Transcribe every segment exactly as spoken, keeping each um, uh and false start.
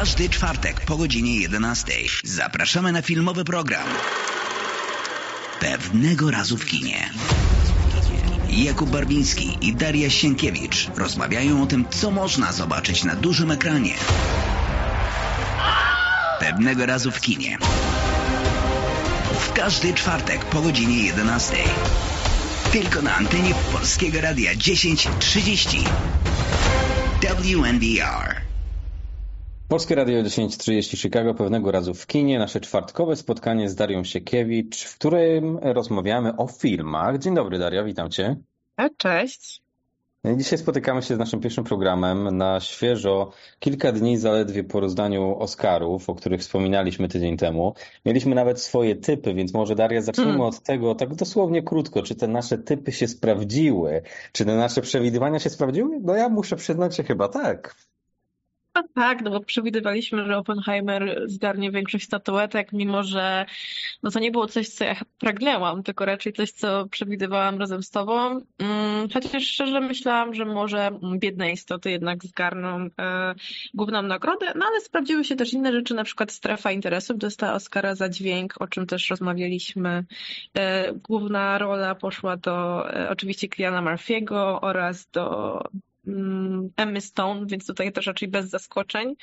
każdy czwartek po godzinie jedenastej zapraszamy na filmowy program Pewnego razu w kinie. Jakub Barwiński i Daria Sienkiewicz rozmawiają o tym, co można zobaczyć na dużym ekranie. Pewnego razu w kinie. W każdy czwartek po godzinie jedenastej. Tylko na antenie Polskiego Radia dziesięć trzydzieści. W N B R. Polskie Radio dziesięć trzydzieści Chicago, Pewnego razu w kinie. Nasze czwartkowe spotkanie z Darią Sienkiewicz, w którym rozmawiamy o filmach. Dzień dobry, Daria, witam cię. Cześć. Dzisiaj spotykamy się z naszym pierwszym programem na świeżo, kilka dni zaledwie po rozdaniu Oscarów, o których wspominaliśmy tydzień temu. Mieliśmy nawet swoje typy, więc może, Daria, zaczniemy hmm. od tego, tak dosłownie krótko, czy te nasze typy się sprawdziły? Czy te nasze przewidywania się sprawdziły? No ja muszę przyznać, że chyba tak. No tak, no bo przewidywaliśmy, że Oppenheimer zgarnie większość statuetek, mimo że no to nie było coś, co ja pragnęłam, tylko raczej coś, co przewidywałam razem z tobą. Chociaż szczerze myślałam, że może Biedne istoty jednak zgarną e, główną nagrodę, no ale sprawdziły się też inne rzeczy, na przykład Strefa interesów dostała Oscara za dźwięk, o czym też rozmawialiśmy. E, główna rola poszła do e, oczywiście Cilliana Murphy'ego oraz do Emmy Stone, więc tutaj też raczej bez zaskoczeń.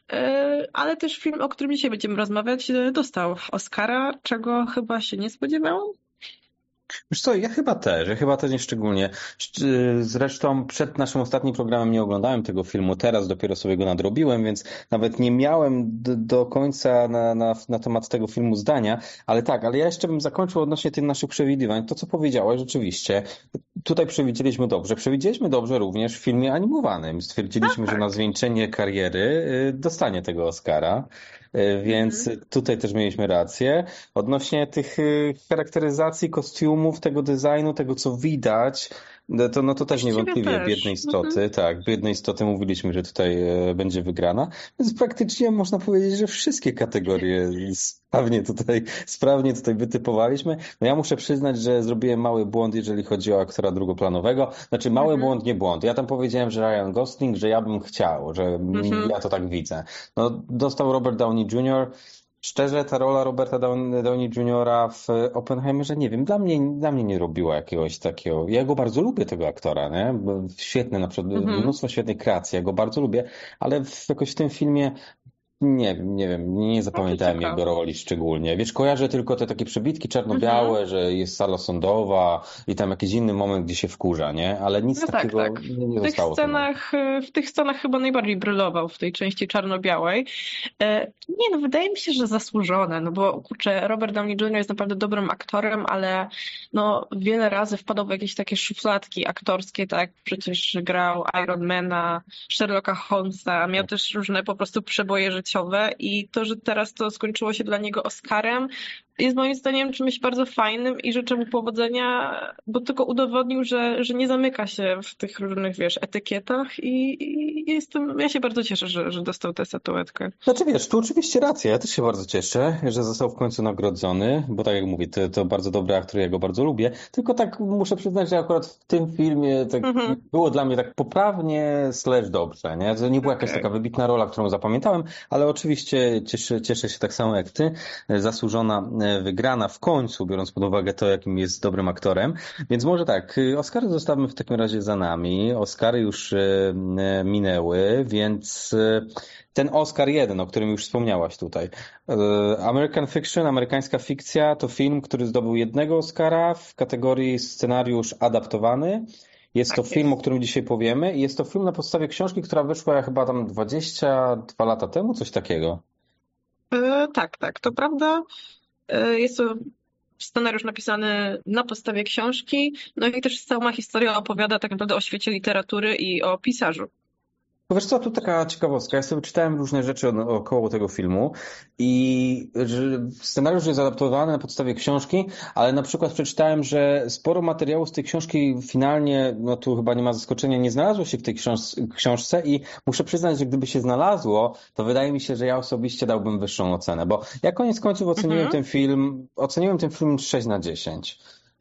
Ale też film, o którym dzisiaj będziemy rozmawiać, dostał Oscara, czego chyba się nie spodziewałam. Wiesz co, ja chyba też, ja chyba też nie szczególnie. Zresztą przed naszym ostatnim programem nie oglądałem tego filmu, teraz dopiero sobie go nadrobiłem, więc nawet nie miałem do, do końca na, na, na temat tego filmu zdania, ale tak, ale ja jeszcze bym zakończył odnośnie tych naszych przewidywań. To, co powiedziałeś, rzeczywiście, tutaj przewidzieliśmy dobrze. Przewidzieliśmy dobrze również w filmie animowanym. Stwierdziliśmy, że na zwieńczenie kariery dostanie tego Oscara. Więc mhm. tutaj też mieliśmy rację. Odnośnie tych charakteryzacji, kostiumów, tego designu, tego co widać, to, no to też niewątpliwie też. Biedne istoty. Mhm. Tak, Biedne istoty mówiliśmy, że tutaj będzie wygrana. Więc praktycznie można powiedzieć, że wszystkie kategorie sprawnie tutaj, sprawnie tutaj wytypowaliśmy. No ja muszę przyznać, że zrobiłem mały błąd, jeżeli chodzi o aktora drugoplanowego. Znaczy mały mhm. błąd, nie błąd. Ja tam powiedziałem, że Ryan Gosling, że ja bym chciał, że mhm. ja to tak widzę. No dostał Robert Downey junior Szczerze, ta rola Roberta Downey juniora w Oppenheimerze, nie wiem, dla mnie, dla mnie nie robiła jakiegoś takiego... Ja go bardzo lubię, tego aktora, nie? Świetny, na przykład mm-hmm. mnóstwo świetnej kreacji, ja go bardzo lubię, ale w, jakoś w tym filmie nie wiem, nie wiem, nie zapamiętałem no jego roli szczególnie. Wiesz, kojarzę tylko te takie przebitki czarno-białe, mm-hmm. że jest sala sądowa i tam jakiś inny moment, gdzie się wkurza, nie? Ale nic no takiego tak, tak. nie, nie w tych zostało. Scenach, w tych scenach chyba najbardziej brylował w tej części czarno-białej. Nie no, wydaje mi się, że zasłużone, no bo kurczę, Robert Downey junior jest naprawdę dobrym aktorem, ale no wiele razy wpadał w jakieś takie szufladki aktorskie, tak? Przecież grał Ironmana, Sherlocka Holmesa, miał też różne po prostu przeboje życiowe. I to, że teraz to skończyło się dla niego Oscarem, jest moim zdaniem czymś bardzo fajnym i życzę mu powodzenia, bo tylko udowodnił, że, że nie zamyka się w tych różnych, wiesz, etykietach i, i jestem, ja się bardzo cieszę, że, że dostał tę statuetkę. Znaczy wiesz, tu oczywiście racja, ja też się bardzo cieszę, że został w końcu nagrodzony, bo tak jak mówię, to, to bardzo dobry aktor, ja go bardzo lubię, tylko tak muszę przyznać, że akurat w tym filmie tak mhm. było dla mnie tak poprawnie slash dobrze, nie? To nie była jakaś okay. taka wybitna rola, którą zapamiętałem, ale oczywiście cieszę, cieszę się tak samo jak ty, zasłużona wygrana w końcu, biorąc pod uwagę to, jakim jest dobrym aktorem. Więc może tak, Oscary zostawmy w takim razie za nami. Oscary już minęły, więc ten Oscar jeden, o którym już wspomniałaś tutaj. American Fiction, amerykańska fikcja, to film, który zdobył jednego Oscara w kategorii scenariusz adaptowany. Jest to film, o którym dzisiaj powiemy i jest to film na podstawie książki, która wyszła chyba tam dwadzieścia dwa lata temu, coś takiego. Yy, tak, tak, to prawda. Jest to scenariusz napisany na podstawie książki, no i też cała historia opowiada tak naprawdę o świecie literatury i o pisarzu. Bo wiesz co, tu taka ciekawostka. Ja sobie czytałem różne rzeczy około tego filmu i scenariusz jest adaptowany na podstawie książki, ale na przykład przeczytałem, że sporo materiału z tej książki finalnie, no tu chyba nie ma zaskoczenia, nie znalazło się w tej książ- książce i muszę przyznać, że gdyby się znalazło, to wydaje mi się, że ja osobiście dałbym wyższą ocenę, bo ja koniec końców oceniłem mhm. ten film, oceniłem ten film sześć na dziesięć.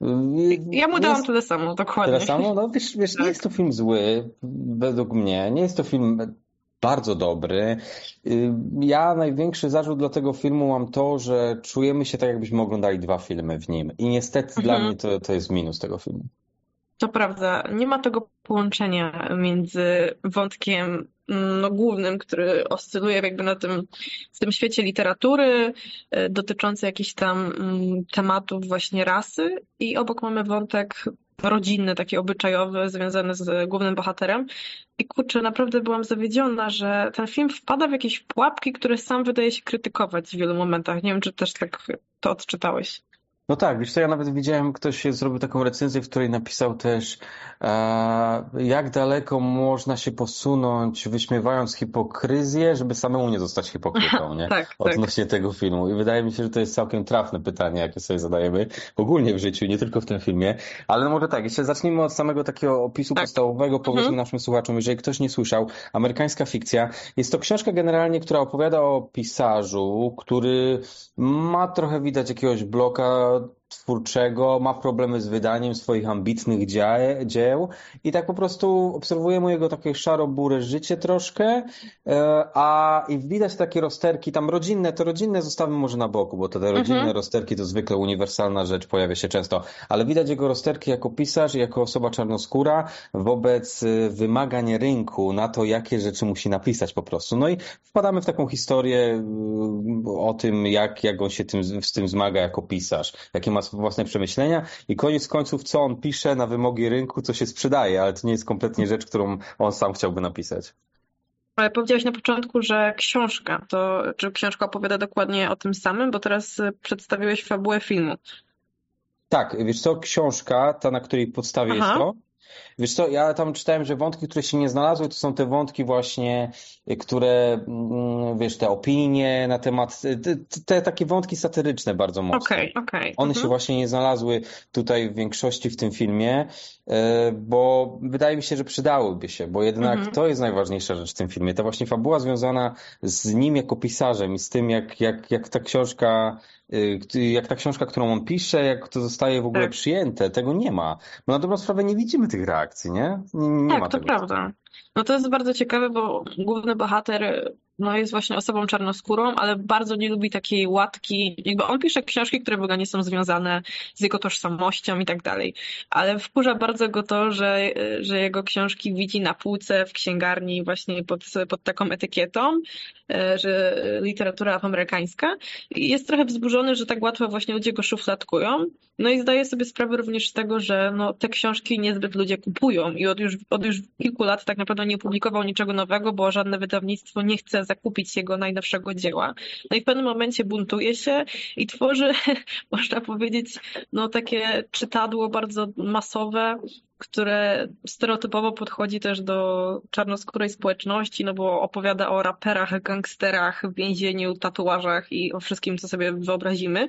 Ja mu dałam tyle samo, dokładnie. Tyle samo? No wiesz, wiesz tak. Nie jest to film zły, według mnie. Nie jest to film bardzo dobry. Y, Ja największy zarzut dla tego filmu mam to, że czujemy się tak, jakbyśmy oglądali dwa filmy w nim. I niestety dla Mhm. mnie to, to jest minus tego filmu. To prawda, nie ma tego połączenia między wątkiem mm, no, głównym, który oscyluje jakby na tym, w tym świecie literatury, e, dotyczący jakichś tam mm, tematów właśnie rasy i obok mamy wątek rodzinny, taki obyczajowy, związany z głównym bohaterem. I kurczę, naprawdę byłam zawiedziona, że ten film wpada w jakieś pułapki, które sam wydaje się krytykować w wielu momentach. Nie wiem, czy też tak to odczytałeś. No tak, wiesz co, ja nawet widziałem, ktoś zrobił taką recenzję, w której napisał też, e, jak daleko można się posunąć, wyśmiewając hipokryzję, żeby samemu nie zostać hipokrytą, nie? Tak, tak. Odnośnie tego filmu. I wydaje mi się, że to jest całkiem trafne pytanie, jakie sobie zadajemy ogólnie w życiu, nie tylko w tym filmie. Ale no może tak, jeszcze zacznijmy od samego takiego opisu Tak. podstawowego, powiedzmy Mhm. naszym słuchaczom, jeżeli ktoś nie słyszał, amerykańska fikcja. Jest to książka generalnie, która opowiada o pisarzu, który ma trochę widać jakiegoś bloka twórczego, ma problemy z wydaniem swoich ambitnych dzieł, dzieł i tak po prostu obserwujemy jego takie szaro-bure życie troszkę, e, a i widać takie rozterki tam rodzinne, to rodzinne zostawmy może na boku, bo to te rodzinne Mhm. rozterki to zwykle uniwersalna rzecz, pojawia się często, ale widać jego rozterki jako pisarz i jako osoba czarnoskóra wobec e, wymagań rynku na to, jakie rzeczy musi napisać po prostu. No i wpadamy w taką historię e, o tym, jak, jak on się tym, z tym zmaga jako pisarz, jakie ma własne przemyślenia i koniec końców, co on pisze na wymogi rynku, co się sprzedaje, ale to nie jest kompletnie rzecz, którą on sam chciałby napisać. Ale powiedziałaś na początku, że książka, to czy książka opowiada dokładnie o tym samym, bo teraz y, przedstawiłeś fabułę filmu. Tak, wiesz co, książka, ta na której podstawie jest Aha, to, wiesz co, ja tam czytałem, że wątki, które się nie znalazły, to są te wątki właśnie, y, które, mm, wiesz, te opinie na temat, y, te, te takie wątki satyryczne bardzo mocno. okej, okej. One się Mhm. właśnie nie znalazły tutaj w większości w tym filmie, e, bo wydaje mi się, że przydałyby się, bo jednak Mhm. to jest najważniejsza rzecz w tym filmie. Ta właśnie fabuła związana z nim jako pisarzem i z tym, jak, jak, jak ta książka, y, jak ta książka, którą on pisze, jak to zostaje w ogóle Tak. przyjęte, tego nie ma. Bo na dobrą sprawę nie widzimy tych reakcji, nie? Nie, nie Tak, ma to tego tutaj. prawda. No to jest bardzo ciekawe, bo główny bohater no, jest właśnie osobą czarnoskórą, ale bardzo nie lubi takiej łatki. Jakby on pisze książki, które w ogóle nie są związane z jego tożsamością i tak dalej. Ale wkurza bardzo go to, że, że jego książki widzi na półce w księgarni właśnie pod, pod taką etykietą, e, że literatura amerykańska. I jest trochę wzburzony, że tak łatwo właśnie ludzie go szufladkują. No i zdaje sobie sprawę również z tego, że no, te książki niezbyt ludzie kupują i od już, od już kilku lat tak naprawdę nie publikował niczego nowego, bo żadne wydawnictwo nie chce zakupić jego najnowszego dzieła. No i w pewnym momencie buntuje się i tworzy, można powiedzieć, no takie czytadło bardzo masowe, które stereotypowo podchodzi też do czarnoskórej społeczności, no bo opowiada o raperach, gangsterach, więzieniu, tatuażach i o wszystkim, co sobie wyobrazimy.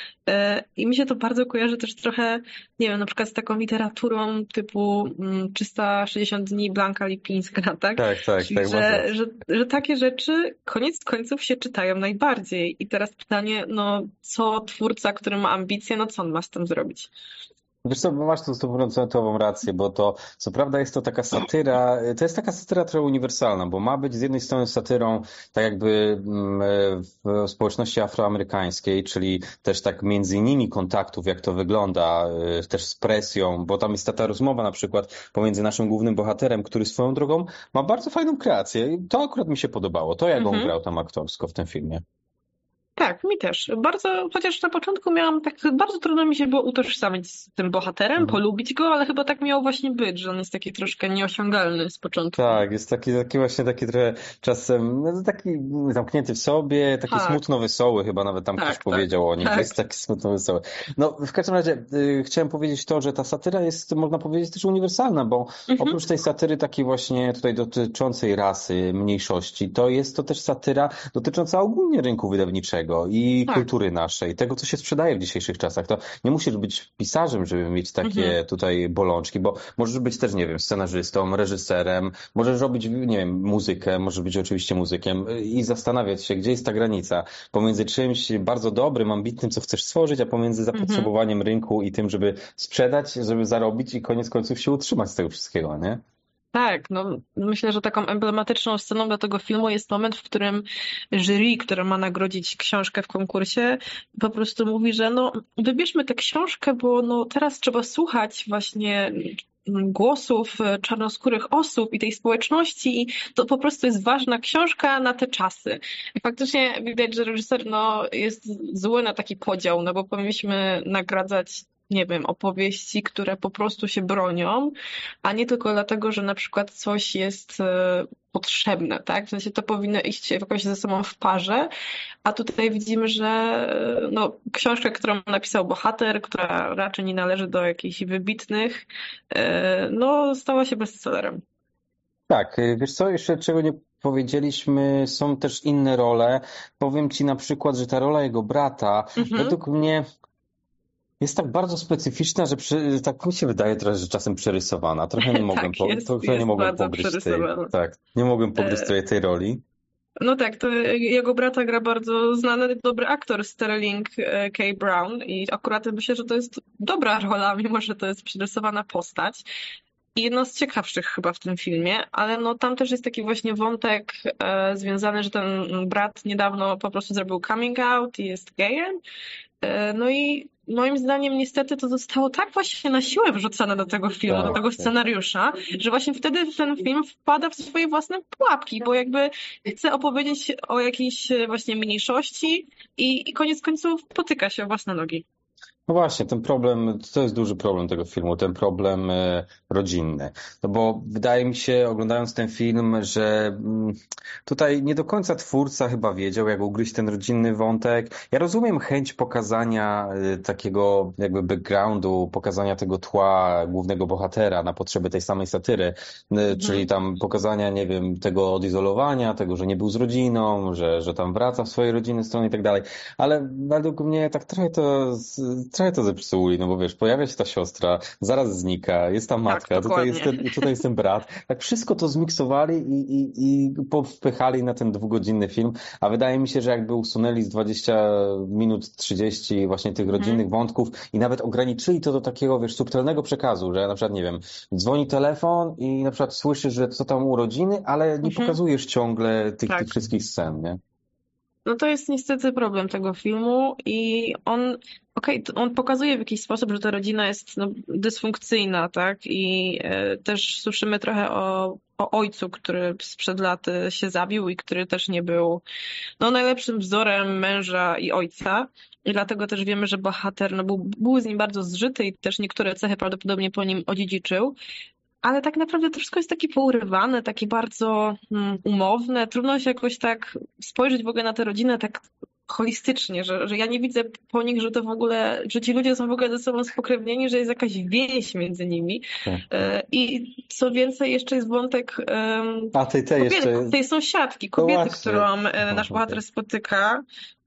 E, I mi się to bardzo kojarzy też trochę, nie wiem, na przykład z taką literaturą typu mm, trzysta sześćdziesiąt dni Blanka Lipińska, tak? Tak, tak, Czyli tak, masz że, rację. że, że takie rzeczy koniec końców się czytają najbardziej. I teraz pytanie, no co twórca, który ma ambicje, no co on ma z tym zrobić? Wiesz co, bo masz tu stuprocentową rację, bo to, co prawda jest to taka satyra, to jest taka satyra trochę uniwersalna, bo ma być z jednej strony satyrą tak jakby mm, w społeczności afroamerykańskiej, czyli też tak między innymi kontaktów, jak to wygląda, y, też z presją, bo tam jest ta, ta rozmowa na przykład pomiędzy naszym głównym bohaterem, który swoją drogą ma bardzo fajną kreację i to akurat mi się podobało, to jak on Mhm. grał tam aktorsko w tym filmie. Tak, mi też. Bardzo, chociaż na początku miałam tak, bardzo trudno mi się było utożsamić z tym bohaterem, Mhm. polubić go, ale chyba tak miało właśnie być, że on jest taki troszkę nieosiągalny z początku. Tak, jest taki, taki właśnie taki trochę czasem no, taki zamknięty w sobie, taki Tak, smutno wesoły, chyba nawet tam ktoś tak, tak, powiedział o nim, że tak. jest taki smutno wesoły. No, w każdym razie y, chciałem powiedzieć to, że ta satyra jest, można powiedzieć, też uniwersalna, bo Mhm, oprócz tej satyry takiej właśnie tutaj dotyczącej rasy, mniejszości, to jest to też satyra dotycząca ogólnie rynku wydawniczego i tak. kultury naszej, tego, co się sprzedaje w dzisiejszych czasach. To nie musisz być pisarzem, żeby mieć takie Mhm, tutaj bolączki, bo możesz być też, nie wiem, scenarzystą, reżyserem, możesz robić, nie wiem, muzykę, możesz być oczywiście muzykiem i zastanawiać się, gdzie jest ta granica pomiędzy czymś bardzo dobrym, ambitnym, co chcesz stworzyć, a pomiędzy mhm. zapotrzebowaniem rynku i tym, żeby sprzedać, żeby zarobić i koniec końców się utrzymać z tego wszystkiego, nie? Tak, no myślę, że taką emblematyczną sceną dla tego filmu jest moment, w którym jury, które ma nagrodzić książkę w konkursie, po prostu mówi, że no wybierzmy tę książkę, bo no teraz trzeba słuchać właśnie głosów czarnoskórych osób i tej społeczności i to po prostu jest ważna książka na te czasy. I faktycznie widać, że reżyser no, jest zły na taki podział, no bo powinniśmy nagradzać, nie wiem, opowieści, które po prostu się bronią, a nie tylko dlatego, że na przykład coś jest e, potrzebne, tak? W sensie to powinno iść jakoś ze sobą w parze, a tutaj widzimy, że e, no, książka, którą napisał bohater, która raczej nie należy do jakichś wybitnych, e, no, stała się bestsellerem. Tak, y, wiesz co, jeszcze czego nie powiedzieliśmy, są też inne role. Powiem ci na przykład, że ta rola jego brata Mhm. według mnie jest tak bardzo specyficzna, że przy, tak mi się wydaje trochę, że czasem przerysowana. Trochę nie mogłem, Tak, po, jest, trochę nie jest mogłem bardzo pogryźć tej, przerysowana. tak, nie mogłem pogryźć E, tej, tej roli. No tak, to jego brata gra bardzo znany, dobry aktor Sterling e, K. Brown i akurat myślę, że to jest dobra rola, mimo że to jest przerysowana postać. I jedno z ciekawszych chyba w tym filmie, ale no tam też jest taki właśnie wątek e, związany, że ten brat niedawno po prostu zrobił coming out i jest gejem. E, no i moim zdaniem niestety to zostało tak właśnie na siłę wrzucone do tego filmu, do Tak, tego tak. scenariusza, że właśnie wtedy ten film wpada w swoje własne pułapki, bo jakby chce opowiedzieć o jakiejś e, właśnie mniejszości i, i koniec końców potyka się o własne nogi. No właśnie, ten problem, to jest duży problem tego filmu, ten problem e, rodzinny. No bo wydaje mi się, oglądając ten film, że mm, tutaj nie do końca twórca chyba wiedział, jak ugryźć ten rodzinny wątek. Ja rozumiem chęć pokazania e, takiego jakby backgroundu, pokazania tego tła głównego bohatera na potrzeby tej samej satyry, e, czyli Mhm. tam pokazania, nie wiem, tego odizolowania, tego, że nie był z rodziną, że, że tam wraca w swojej rodzinnej stronie i tak dalej. Ale według mnie tak trochę to, trochę to zepsuli, no bo wiesz, pojawia się ta siostra, zaraz znika, jest ta Tak, matka, tutaj jest dokładnie. ten, tutaj jest ten brat. Tak wszystko to zmiksowali i, i, i powpychali na ten dwugodzinny film, a wydaje mi się, że jakby usunęli z dwudziestu minut trzydzieści właśnie tych Mhm. rodzinnych wątków i nawet ograniczyli to do takiego, wiesz, subtelnego przekazu, że na przykład, nie wiem, dzwoni telefon i na przykład słyszysz, że co tam urodziny, ale nie Mhm. pokazujesz ciągle tych, tych Tak. wszystkich scen, nie? No to jest niestety problem tego filmu i on, okej, to on pokazuje w jakiś sposób, że ta rodzina jest no, dysfunkcyjna, tak? I e, też słyszymy trochę o, o ojcu, który sprzed lat e, się zabił i który też nie był no, najlepszym wzorem męża i ojca. I dlatego też wiemy, że bohater no, był, był z nim bardzo zżyty i też niektóre cechy prawdopodobnie po nim odziedziczył. Ale tak naprawdę to wszystko jest takie pourywane, takie bardzo mm, umowne. Trudno się jakoś tak spojrzeć w ogóle na tę rodzinę tak holistycznie, że, że ja nie widzę po nich, że to w ogóle, że ci ludzie są w ogóle ze sobą spokrewnieni, że jest jakaś więź między nimi. Tak. E, I co więcej, jeszcze jest wątek em, A tej, tej kobiety, jeszcze. tej sąsiadki, No kobiety, właśnie. którą e, nasz Aha, okej. bohater spotyka.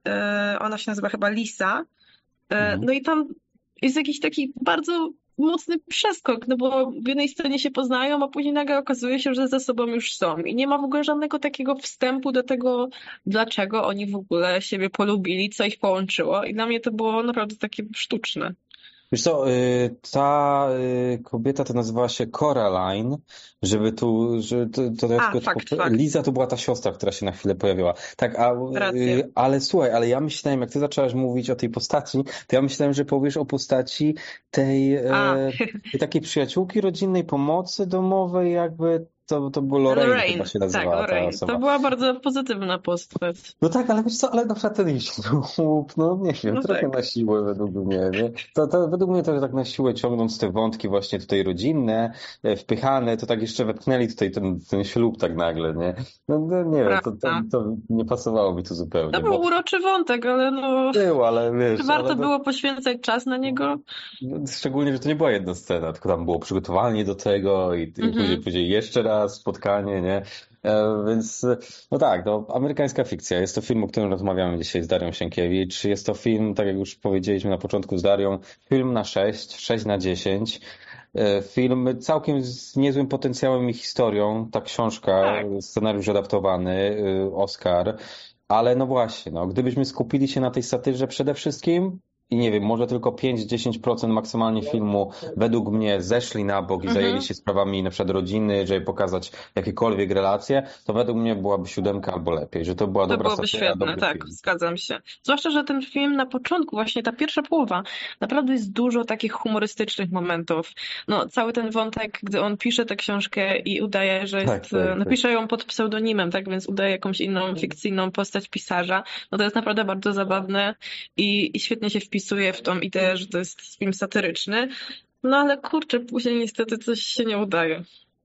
E, Ona się nazywa chyba Lisa. E, Mhm. No i tam jest jakiś taki bardzo mocny przeskok, no bo w jednej scenie się poznają, a później nagle okazuje się, że ze sobą już są. I nie ma w ogóle żadnego takiego wstępu do tego, dlaczego oni w ogóle siebie polubili, co ich połączyło. I dla mnie to było naprawdę takie sztuczne. Wiesz co, y, ta y, kobieta to nazywała się Coraline, żeby tu, że to, to ja A, tylko fakt, popa- fakt. Liza to była ta siostra, która się na chwilę pojawiła. Tak, a, Rację. y, ale słuchaj, ale ja myślałem, jak ty zaczęłaś mówić o tej postaci, to ja myślałem, że powiesz o postaci tej, A, e, tej takiej przyjaciółki rodzinnej pomocy domowej, jakby to, to było Lorraine chyba Lorraine. się Tak, nazywała ta Lorraine. To osoba. była bardzo pozytywna postać. No tak, ale wiesz co, ale na przykład ten jej ślub, no nie wiem, No trochę tak. na siłę według mnie, nie? To, to według mnie to tak na siłę ciągnąc te wątki właśnie tutaj rodzinne, e, wpychane, to tak jeszcze wetknęli tutaj ten, ten ślub tak nagle, nie? No, no nie wiem, to, to, Prawda. to nie pasowało mi tu To zupełnie, był bo uroczy wątek, ale no, było, ale czy wiesz, ale warto no, było poświęcać czas na niego? no, szczególnie, że to nie była jedna scena, tylko tam było przygotowanie do tego i, i później, Mhm. później jeszcze raz spotkanie, nie? E, Więc e, no tak, no, amerykańska fikcja. Jest to film, o którym rozmawiamy dzisiaj z Darią Sienkiewicz. Jest to film, tak jak już powiedzieliśmy na początku z Darią, film na sześć, sześć na dziesięć. E, Film całkiem z niezłym potencjałem i historią. Ta książka, Tak. scenariusz adaptowany, e, Oscar. Ale no właśnie, no, gdybyśmy skupili się na tej satyrze przede wszystkim, i nie wiem, może tylko pięć do dziesięciu procent maksymalnie filmu według mnie zeszli na bok i Mhm. zajęli się sprawami na przykład rodziny, żeby pokazać jakiekolwiek relacje, to według mnie byłaby siódemka albo lepiej, że to była To dobra byłoby satyra, świetne, dobry tak, film. zgadzam się. Zwłaszcza, że ten film na początku, właśnie ta pierwsza połowa, naprawdę jest dużo takich humorystycznych momentów. No, cały ten wątek, gdy on pisze tę książkę i udaje, że jest, Tak, tak, tak. no pisze ją pod pseudonimem, tak, więc udaje jakąś inną fikcyjną postać pisarza, no to jest naprawdę bardzo zabawne i, i świetnie się wpisuje w tą ideę, że to jest film satyryczny. No ale kurczę, później niestety coś się nie udaje.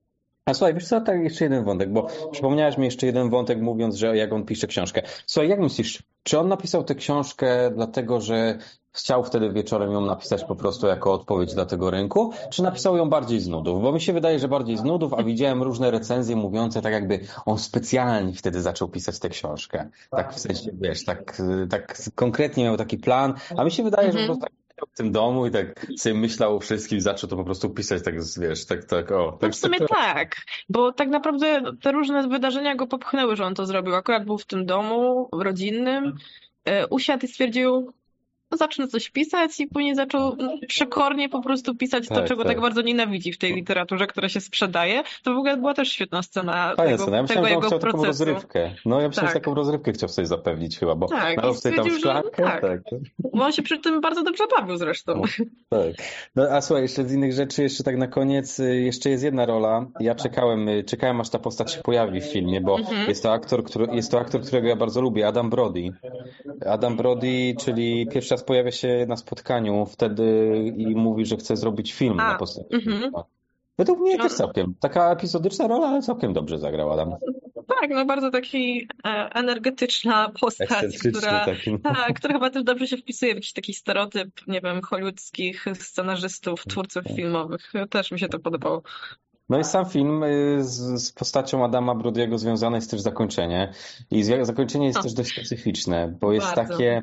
A słuchaj, wiesz co, tak jeszcze jeden wątek, bo przypomniałeś mi jeszcze jeden wątek mówiąc, że jak on pisze książkę. Słuchaj, jak myślisz, czy on napisał tę książkę dlatego, że chciał wtedy wieczorem ją napisać po prostu jako odpowiedź dla tego rynku, czy napisał ją bardziej z nudów? Bo mi się wydaje, że bardziej z nudów, a widziałem różne recenzje mówiące tak jakby on specjalnie wtedy zaczął pisać tę książkę. Tak w sensie, wiesz, tak, tak konkretnie miał taki plan, a mi się wydaje, że po prostu tak siedział w tym domu i tak sobie myślał o wszystkim, zaczął to po prostu pisać tak, wiesz, tak, tak, o. No Tak, w sumie tak, tak, bo tak naprawdę te różne wydarzenia go popchnęły, że on to zrobił. Akurat był w tym domu rodzinnym, e, usiadł i stwierdził, no zacznę coś pisać i później zaczął no, przekornie po prostu pisać to, Tak, czego tak. tak bardzo nienawidzi w tej literaturze, która się sprzedaje. To w ogóle była też świetna scena Fajna tego, scena. Ja tego myślałem, że on jego chciał taką procesu. rozrywkę. No ja myślałem, że Tak. taką rozrywkę chciał sobie zapewnić chyba, bo Tak, nalał i sobie tam stwierdził, że szklankę. tak. tak. Bo on się przy tym bardzo dobrze bawił zresztą. No, tak. No a słuchaj, jeszcze z innych rzeczy, jeszcze tak na koniec, y, jeszcze jest jedna rola. Ja czekałem, y, czekałem aż ta postać się pojawi w filmie, bo Mhm. jest to aktor, który, jest to aktor, którego ja bardzo lubię, Adam Brody. Adam Brody, czyli pierwszy raz pojawia się na spotkaniu wtedy i mówi, że chce zrobić film A, na postaci. mhm. Według mnie No. też całkiem. Taka epizodyczna rola, ale całkiem dobrze zagrał Adam. Tak, no bardzo taki e, energetyczna postać, Ekscentryczny która, taki. tak, która chyba też dobrze się wpisuje w jakiś taki stereotyp, nie wiem, hollywoodzkich scenarzystów, twórców filmowych. Też mi się to podobało. No i sam film y, z, z postacią Adama Brody'ego związane jest też zakończenie. I zja- zakończenie jest O. też dość specyficzne, bo jest Bardzo. takie...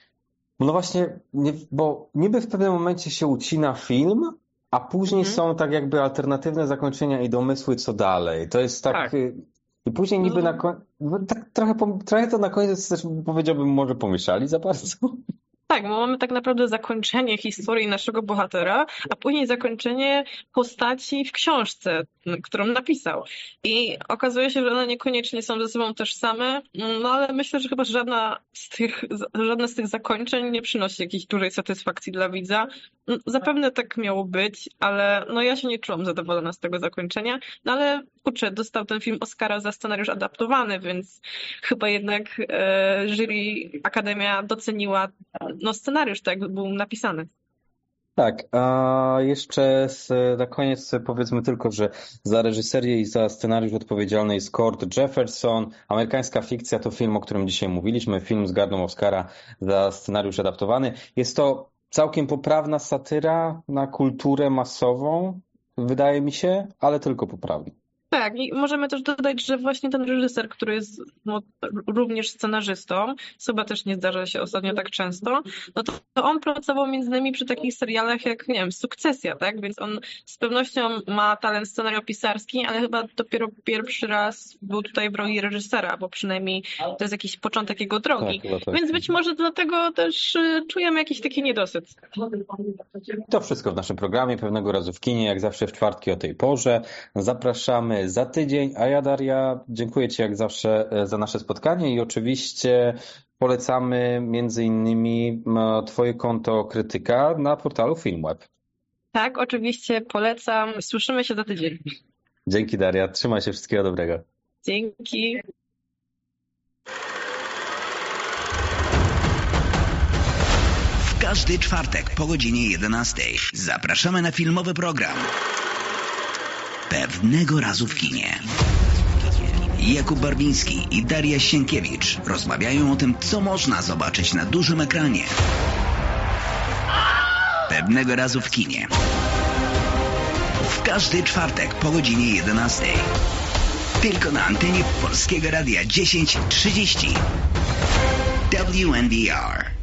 No właśnie, nie, bo niby w pewnym momencie się ucina film, a później Mhm. są tak jakby alternatywne zakończenia i domysły, co dalej. To jest tak... Tak. y, I później niby na końcu... Tak trochę, pom- trochę to na koniec też powiedziałbym może pomieszali za bardzo. Tak, bo mamy tak naprawdę zakończenie historii naszego bohatera, a później zakończenie postaci w książce, m, którą napisał. I okazuje się, że one niekoniecznie są ze sobą tożsame, no ale myślę, że chyba żadna z tych, z- żadne z tych zakończeń nie przynosi jakiejś dużej satysfakcji dla widza. Mm, Zapewne tak miało być, ale no ja się nie czułam zadowolona z tego zakończenia. No ale kurczę, dostał ten film Oscara za scenariusz adaptowany, więc chyba jednak e, jury, Akademia doceniła no, scenariusz, tak jak był napisany. Tak, a jeszcze z, na koniec powiedzmy tylko, że za reżyserię i za scenariusz odpowiedzialny jest Cord Jefferson. Amerykańska fikcja to film, o którym dzisiaj mówiliśmy. Film zgarnął Oscara za scenariusz adaptowany. Jest to całkiem poprawna satyra na kulturę masową, wydaje mi się, ale tylko poprawna. Tak, i możemy też dodać, że właśnie ten reżyser, który jest no, również scenarzystą, co chyba też nie zdarza się ostatnio tak często, no to, to on pracował między innymi przy takich serialach jak, nie wiem, Sukcesja, tak? Więc on z pewnością ma talent scenariopisarski, ale chyba dopiero pierwszy raz był tutaj w roli reżysera, bo przynajmniej to jest jakiś początek jego drogi. Tak, chyba tak. Więc być może dlatego też y, czujemy jakiś taki niedosyt. To wszystko w naszym programie, pewnego razu w kinie, jak zawsze w czwartki o tej porze. Zapraszamy za tydzień, a ja, Daria, dziękuję Ci jak zawsze za nasze spotkanie i oczywiście polecamy między innymi Twoje konto Krytyka na portalu Filmweb. Tak, oczywiście polecam. Słyszymy się za tydzień. Dzięki, Daria, trzymaj się, wszystkiego dobrego. Dzięki. W każdy czwartek po godzinie jedenastej zapraszamy na filmowy program Pewnego razu w kinie. Jakub Barwiński i Daria Sienkiewicz rozmawiają o tym, co można zobaczyć na dużym ekranie. Pewnego razu w kinie. W każdy czwartek po godzinie jedenastej. Tylko na antenie Polskiego Radia dziesięć trzydzieści. W N D R.